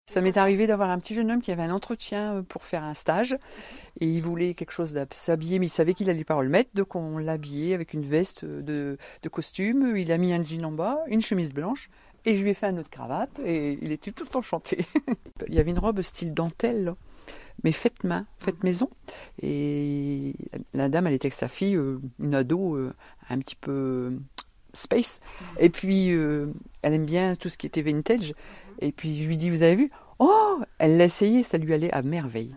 Ça m'est arrivé d'avoir un petit jeune homme qui avait un entretien pour faire un stage et il voulait quelque chose d'habillé, mais il savait qu'il allait pas le mettre, donc on l'a habillé avec une veste de costume. Il a mis un jean en bas, une chemise blanche et je lui ai fait un nœud de cravate et il était tout enchanté. Il y avait une robe style dentelle, là, mais faite main, faite maison. Et la dame, elle était avec sa fille, une ado un petit peu space. Et puis, elle aime bien tout ce qui était vintage. Et puis, je lui dis, vous avez vu? Oh, elle l'a essayé, ça lui allait à merveille.